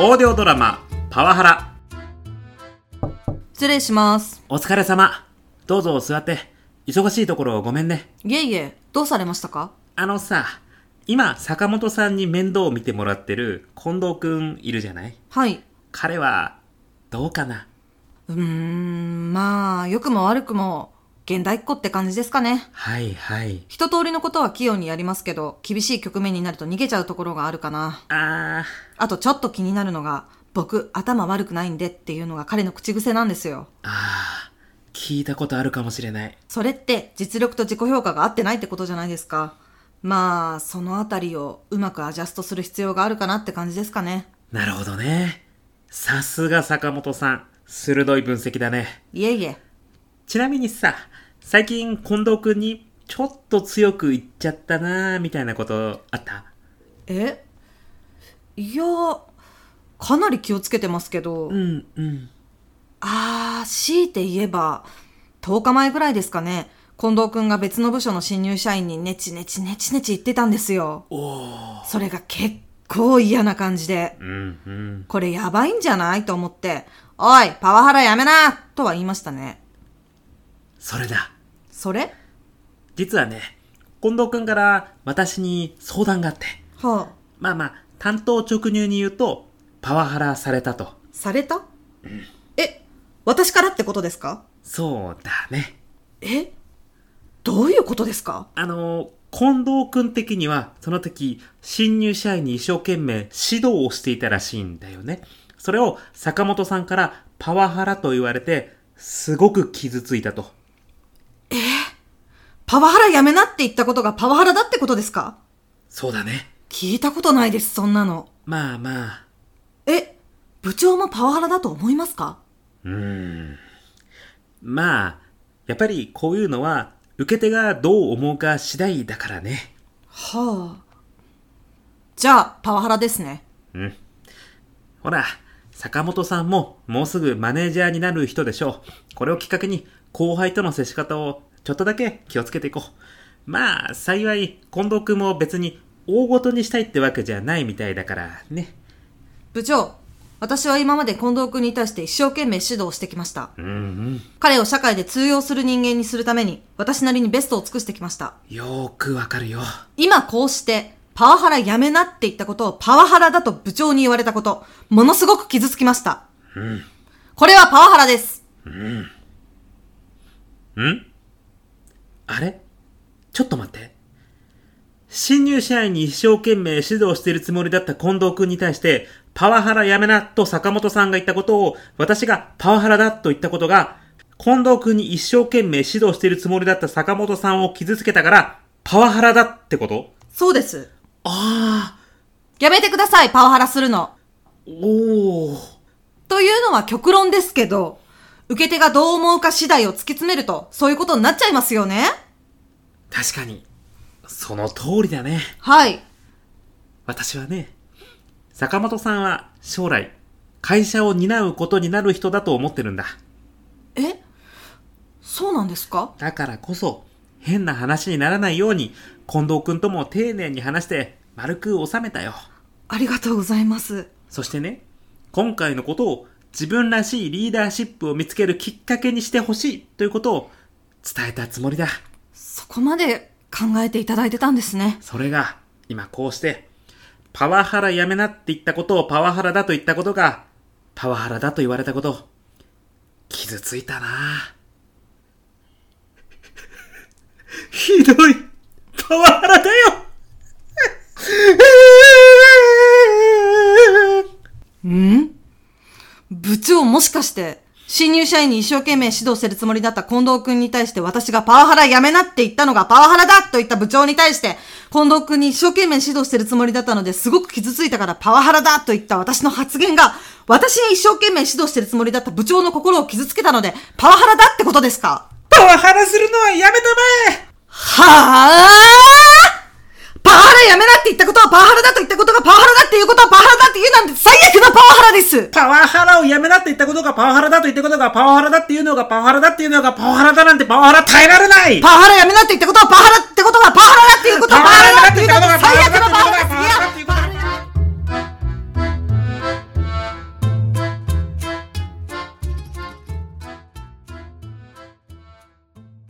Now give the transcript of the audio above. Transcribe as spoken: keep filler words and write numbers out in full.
オーディオドラマパワハラ。 失礼します。 お疲れ様。どうぞ座って。忙しいところごめんね。 いえいえ、どうされましたか？ あのさ、今坂本さんに面倒を見てもらってる近藤くんいるじゃない？ はい。 彼はどうかな？ うーん、まあ良くも悪くも現代っ子って感じですかね。 はいはい。 一通りのことは器用にやりますけど、厳しい局面になると逃げちゃうところがあるかな。 あー。 あとちょっと気になるのが、僕頭悪くないんでっていうのが彼の口癖なんですよ。 あー、聞いたことあるかもしれない。 それって実力と自己評価が合ってないってことじゃないですか。まあそのあたりをうまくアジャストする必要があるかなって感じですかね。 なるほどね。さすが坂本さん、鋭い分析だね。 いえいえ。 ちなみにさ、最近近藤くんにちょっと強く言っちゃったなーみたいなことあった？ え？いや、かなり気をつけてますけど。 うんうん。 あー、強いて言えばとおかまえぐらいですかね。近藤くんが別の部署の新入社員にネチネチネチネチ言ってたんですよ。 おー。 それが結構嫌な感じで、 うんうん。 これやばいんじゃないと思って、おいパワハラやめなとは言いましたね。 それだ。 それ？ 実はね、近藤くんから私に相談があって。 はあ。 まあまあ、担当直入に言うと、パワハラされたと。 された？ うん。 え、私からってことですか？ そうだね。 え？どういうことですか？ あの、近藤くん的には、その時、新入社員に一生懸命指導をしていたらしいんだよね。それを坂本さんからパワハラと言われて、すごく傷ついたと。 えー、パワハラやめなって言ったことがパワハラだってことですか？ そうだね。 聞いたことないです、そんなの。 まあまあ。 え、部長もパワハラだと思いますか？ うーん。まあ、やっぱりこういうのは、受け手がどう思うか次第だからね。 はあ。じゃあ、パワハラですね。 うん。ほら、坂本さんももうすぐマネージャーになる人でしょう。これをきっかけに後輩との接し方をちょっとだけ気をつけていこう。まあ、幸い、近藤くんも別に大ごとにしたいってわけじゃないみたいだからね。 部長、私は今まで近藤君に対して一生懸命指導してきました。 うんうん。 彼を社会で通用する人間にするために、私なりにベストを尽くしてきました。 よーくわかるよ。 今こうして、パワハラやめなって言ったことをパワハラだと部長に言われたこと、ものすごく傷つきました。 うん。 これはパワハラです。 うん。ん？あれ？ちょっと待って。新入社員に一生懸命指導しているつもりだった近藤くんに対して、パワハラやめなと坂本さんが言ったことを、私がパワハラだと言ったことが、近藤くんに一生懸命指導しているつもりだった坂本さんを傷つけたから、パワハラだってこと？ そうです。 ああ。 やめてください、パワハラするの。 おー。 というのは極論ですけど、受け手がどう思うか次第を突き詰めると、そういうことになっちゃいますよね。 確かに。その通りだね。 はい。 私はね、坂本さんは将来、会社を担うことになる人だと思ってるんだ。 え？そうなんですか？ だからこそ、変な話にならないように、近藤くんとも丁寧に話して、丸く収めたよ。 ありがとうございます。 そしてね、今回のことを自分らしいリーダーシップを見つけるきっかけにしてほしいということを伝えたつもりだ。 そこまで考えていただいてたんですね。 それが、今こうして、パワハラやめなって言ったことをパワハラだと言ったことが、パワハラだと言われたこと、傷ついたな。ひどい、パワハラだよ。 ん？部長もしかして、新入社員に一生懸命指導してるつもりだった近藤くんに対して私がパワハラやめなって言ったのがパワハラだと言った部長に対して、近藤くんに一生懸命指導してるつもりだったのですごく傷ついたからパワハラだと言った私の発言が、私に一生懸命指導してるつもりだった部長の心を傷つけたのでパワハラだってことですか？ パワハラするのはやめたまえ。 はぁー！パワハラやめなって言ったことはパワハラだと言ったことがパワハラだっていうことはパワハラだって言うなんて最悪なパワハラです。 パワハラをやめなって言ったことがパワハラだと言ったことがパワハラだっていうのがパワハラだっていうのがパワハラだなんてパワハラ耐えられない。 パワハラやめなって言ったことは